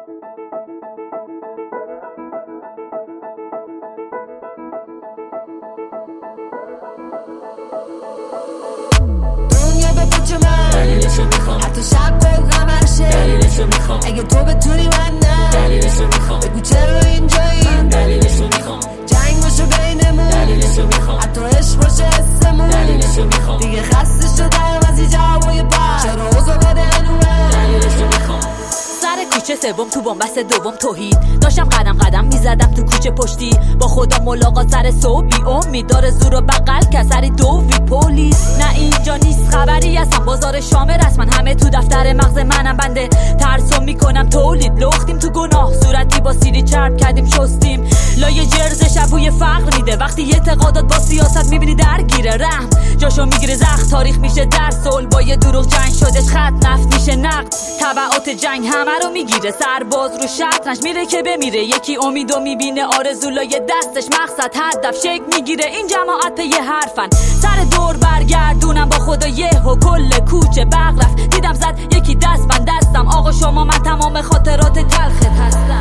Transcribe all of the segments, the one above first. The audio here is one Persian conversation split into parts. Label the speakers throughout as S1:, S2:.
S1: دنیا به پوچ من دلیلشو میخوام، حتی شب قول قمر شه دلیلشو میخوام، اگه تو بتونی من نه دلیلشو میخوام، بگو چرا اینجایی دلیلشو میخوام، جنگ باشه بینمون دلیلشو میخوام، حتی عشق باشه حسمون دلیلشو میخوام، دیگه خسته شدم از این جوابای بد، چرا اوضاع بده هنومه دلیلشو میخوام.
S2: سر کوچه سوم تو بنبست دوم توحید داشتم قدم قدم میزدم تو کوچه پشتی، با خدا ملاقات سر صبح بی امید داره زور و بغل کسری دووی پلیس. نه اینجا نیست خبری هستم بازار شام رسما، همه تو دفتر مغز منم بنده ترسم میکنم تولید لختیم تو گناه، صورتی با سیلی چرب کردیم شستیم لایه جرز شبوی فقر میده، وقتی اعتقادات با سیاست میبینی درگیره رحم جاشو میگیره زخم، تاریخ میشه در صلح با یه دروغ جنگ شدش خط نفت میشه نقد، تبعات جنگ همه رو میگیره، سرباز رو شطرنج میره که بمیره، یکی امیدو میبینه آرزولای دستش مقصد هدف شک میگیره، این جماعت پی حرفن سر دور برگردونم با خدا یه و کل کوچه برق رفت، دیدم زد یکی دست بند دستم آقا شما من تمام خاطرات تلخت هستم.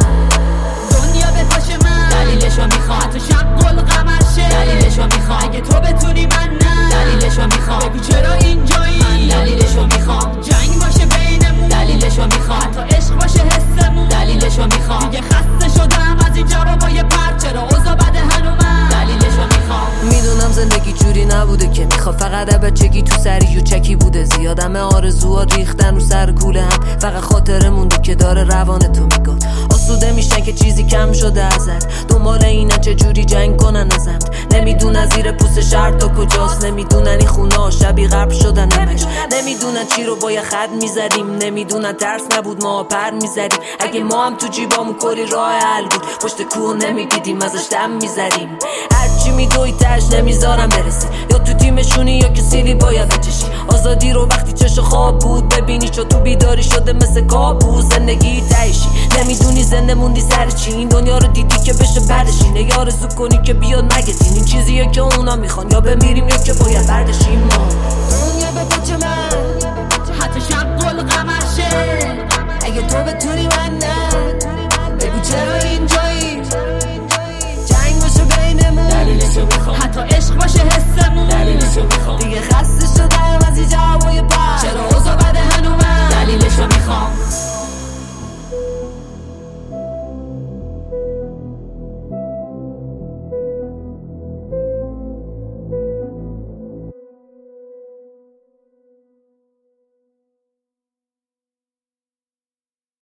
S1: دنیا به پاش من دلیلشو میخوام، حتی شب قول قمر شه دلیلشو میخوام، اگه تو بتونی من نه دلیلشو میخوام، بگو چرا اینجایی من دلیلشو میخوام، جنگ باشه بینمون دلیلشو میخوام، حتی عشق باشه حسمون دلیلشو میخوام، دیگه خسته شدم از این جوابای پرت، چرا اوضاع بده هنومه دلیلشو میخوام. میدونم زندگی جوری نبوده که میخواد، فقط بچگی تو سری و چکی بوده، زیادم آرزوها ریختن رو سر کوله هم، فقط خاطره مونده که داره روان تو میگفت آسوده میشن که چیزی کم شده ازت، دنبال اینن چه جوری جنگ کنن ازت، نمیدونن زیر پوست شهر تا کجاست، نمیدونن این خونه شبی غرب شدن همش، نمیدونن چی رو با یه خط میزدیم، نمیدونن ترس نبود ما پر میزدیم، اگه ما هم تو جیبامون کلی راه حل بود پشت کوه نمیدیدیم ازش دم میزدیم، هرچی میگوی تش نمیذارم برسی، یا تو تیمشونی یا که سیلی باید بچشی، آزادی رو وقتی چش خواب بود ببینی چو تو بیداری شده مثل کابوس، زندگی تایشی نمیدونی زنده موندی سر چی، این دنیا رو دیدی که بشه بعدشینه، یا آرزو کنی که بیاد مگزین، این چیزیه که اونا میخوان یا بمیریم یا که باید بردشیم ما. دنیا به پوچ من حتی شب قول قمر شه